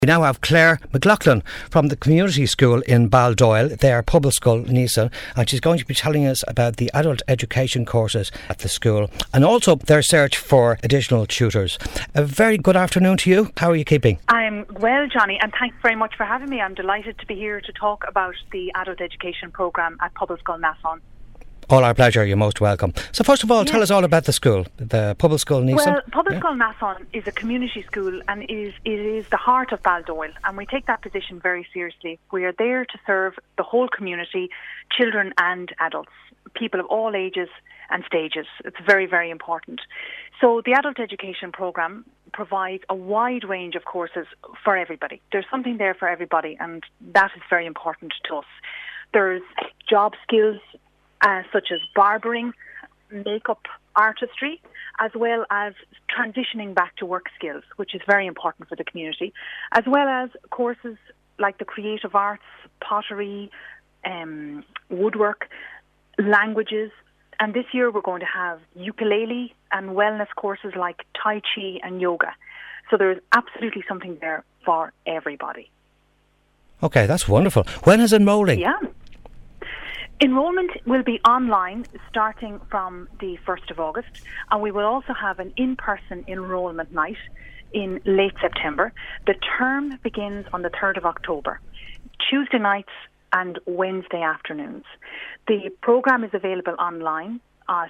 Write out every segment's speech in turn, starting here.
We now have Claire McLaughlin from the community school in Baldoyle, their public school, Nisan, and she's going to be telling us about the adult education courses at the school and also their search for additional tutors. A very good afternoon to you. How are you keeping? I'm well, Johnny, and thanks very much for having me. I'm delighted to be here to talk about the adult education programme at Public School Nason. All our pleasure, you're most welcome. So first of all, tell us all about the school, the public school Nisan. Well, Public School Nason is a community school and it is the heart of Baldoyle, and we take that position very seriously. We are there to serve the whole community, children and adults, people of all ages and stages. It's very, very important. So the adult education programme provides a wide range of courses for everybody. There's something there for everybody, and that is very important to us. There's job skills, such as barbering, makeup artistry, as well as transitioning back to work skills, which is very important for the community, as well as courses like the creative arts, pottery, woodwork, languages. And this year we're going to have ukulele and wellness courses like Tai Chi and yoga. So there's absolutely something there for everybody. Okay, that's wonderful. When is enrolling? Yeah. Enrolment will be online starting from the 1st of August, and we will also have an in-person enrolment night in late September. The term begins on the 3rd of October, Tuesday nights and Wednesday afternoons. The programme is available online at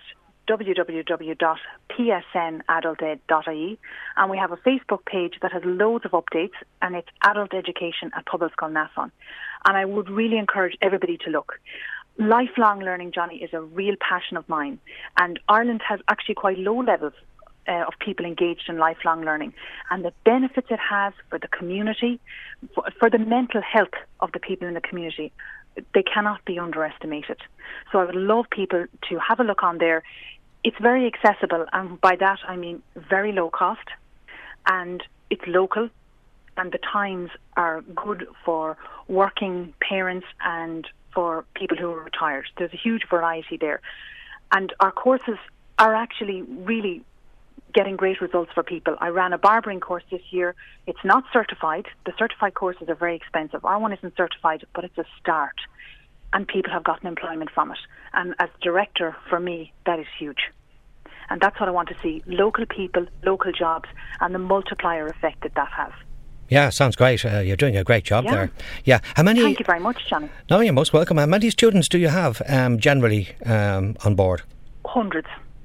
www.psnadulted.ie, and we have a Facebook page that has loads of updates, and it's Adult Education at Public School Nason. And I would really encourage everybody to look. Lifelong learning, Johnny, is a real passion of mine, and Ireland has actually quite low levels of people engaged in lifelong learning, and the benefits it has for the community, for the mental health of the people in the community, they cannot be underestimated. So I would love people to have a look on there. It's very accessible, and by that I mean very low cost, and it's local, and the times are good for working parents and for people who are retired. There's a huge variety there. And our courses are actually really getting great results for people. I ran a barbering course this year. It's not certified. The certified courses are very expensive. Our one isn't certified, but it's a start. And people have gotten employment from it. And as director, for me, that is huge. And that's what I want to see. Local people, local jobs, and the multiplier effect that has. Yeah, sounds great. You're doing a great job there. Yeah. How many? Thank you very much, Johnny. No, you're most welcome. How many students do you have generally on board? Hundreds.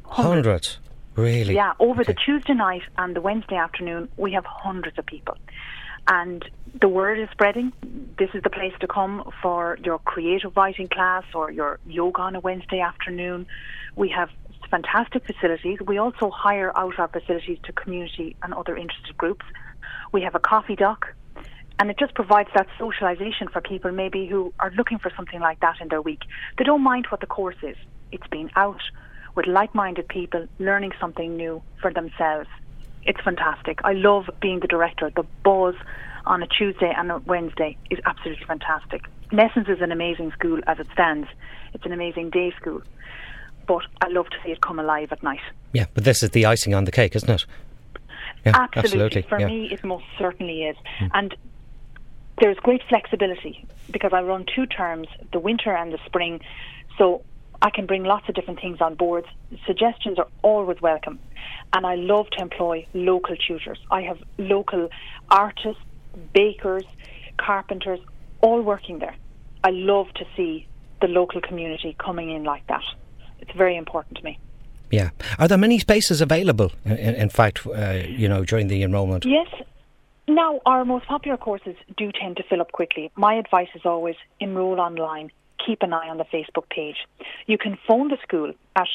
Really? Yeah, over the Tuesday night and the Wednesday afternoon, we have hundreds of people. And the word is spreading. This is the place to come for your creative writing class or your yoga on a Wednesday afternoon. We have fantastic facilities. We also hire out our facilities to community and other interested groups. We have a coffee dock, and it just provides that socialisation for people maybe who are looking for something like that in their week. They don't mind what the course is. It's being out with like-minded people, learning something new for themselves. It's fantastic. I love being the director. The buzz on a Tuesday and a Wednesday is absolutely fantastic. Nessens is an amazing school as it stands. It's an amazing day school. But I love to see it come alive at night. Yeah, but this is the icing on the cake, isn't it? Yeah, absolutely. For me, it most certainly is. And there's great flexibility because I run 2 terms, the winter and the spring, so I can bring lots of different things on board. Suggestions are always welcome, and I love to employ local tutors. I have local artists, bakers, carpenters, all working there. I love to see the local community coming in like that. It's very important to me. Yeah. Are there many spaces available, in fact, during the enrolment? Yes. Now, our most popular courses do tend to fill up quickly. My advice is always enrol online. Keep an eye on the Facebook page. You can phone the school at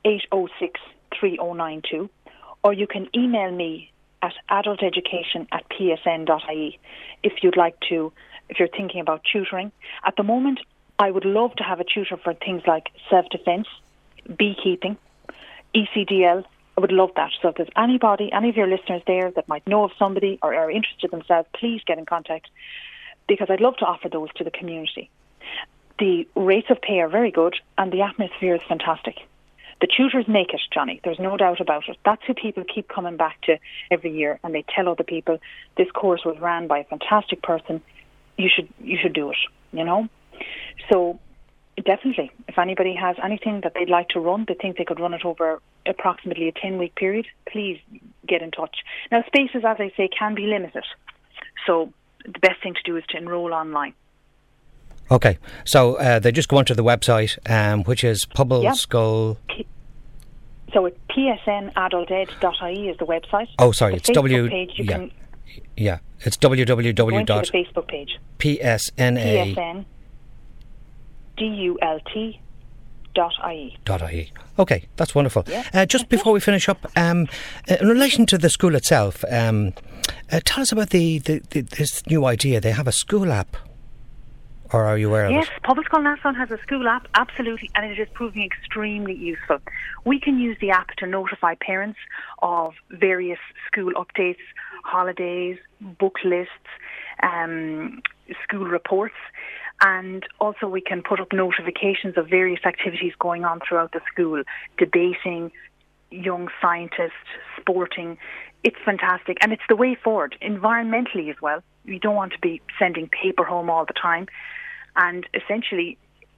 806-3092, or you can email me at adulteducation@psn.ie if you'd like to, if you're thinking about tutoring. At the moment, I would love to have a tutor for things like self-defence, beekeeping, ECDL. I would love that. So if there's any of your listeners there that might know of somebody or are interested themselves, please get in contact, because I'd love to offer those to the community. The rates of pay are very good and the atmosphere is fantastic. The tutors make it, Johnny. There's no doubt about it. That's who people keep coming back to every year, and they tell other people, this course was ran by a fantastic person. You should do it, So definitely, if anybody has anything that they'd like to run, they think they could run it over approximately a 10-week period, please get in touch. Now, spaces, as I say, can be limited. So the best thing to do is to enrol online. Okay, so they just go onto the website, which is Pobble Skull. So it's psnadulted.ie is the website. Oh, sorry, it's page, it's www. Go into the Facebook page. psnadult.ie. Okay, that's wonderful. Yeah, just before we finish up, in relation to the school itself, tell us about this new idea. They have a school app. Or are you aware of it? Yes, Pobble Skull Nassau has a school app, absolutely, and it is proving extremely useful. We can use the app to notify parents of various school updates, holidays, book lists, school reports, and also we can put up notifications of various activities going on throughout the school, debating, young scientists, sporting. It's fantastic, and it's the way forward, environmentally as well. You don't want to be sending paper home all the time. And essentially,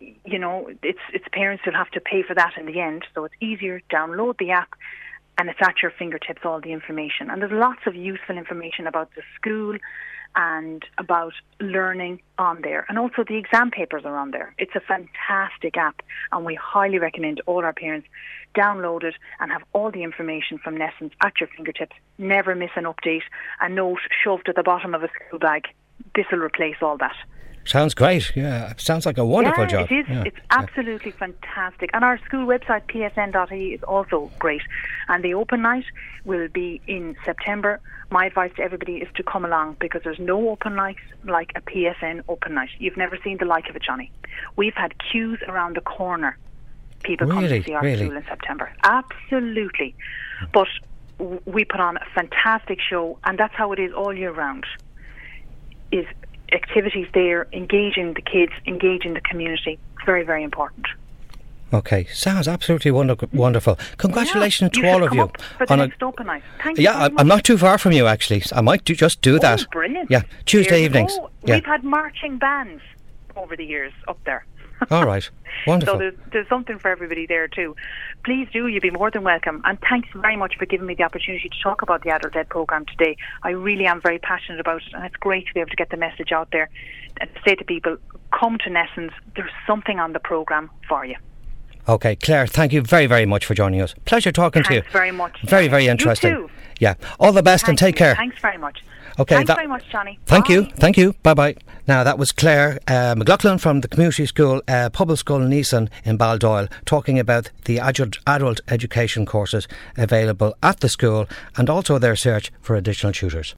it's parents who'll have to pay for that in the end. So it's easier, download the app, and it's at your fingertips, all the information. And there's lots of useful information about the school and about learning on there. And also the exam papers are on there. It's a fantastic app, and we highly recommend all our parents download it and have all the information from Nessans at your fingertips. Never miss an update, a note shoved at the bottom of a school bag. This will replace all that. Sounds great. Yeah, sounds like a wonderful job. It is. Yeah, it's absolutely fantastic. And our school website, psn.ie, is also great. And the open night will be in September. My advice to everybody is to come along, because there's no open night like a PSN open night. You've never seen the like of it, Johnny. We've had queues around the corner. People come to see our school in September. Absolutely. But we put on a fantastic show, and that's how it is all year round. Is activities there, engaging the kids, engaging the community. It's very, very important. Okay, sounds absolutely wonderful. Congratulations to all of you. For the next open night. Thank you. Yeah, I'm not too far from you, actually. I might just do that. Brilliant. Yeah, Tuesday evenings. Yeah. We've had marching bands over the years up there. All right, wonderful. So there's something for everybody there too. Please do, you'll be more than welcome. And thanks very much for giving me the opportunity to talk about the Adult Ed programme today. I really am very passionate about it, and it's great to be able to get the message out there and say to people, come to Nessans, there's something on the programme for you. Okay, Claire, thank you very, very much for joining us. Pleasure talking to you. Thanks very much. Very, very interesting. You too. Yeah, all the best and take care. Thanks very much. Okay, Thanks very much, Johnny. Thank you. Bye-bye. Now, that was Claire McLaughlin from the community school Pobble Skull Nassau in Baldoyle, talking about the adult education courses available at the school and also their search for additional tutors.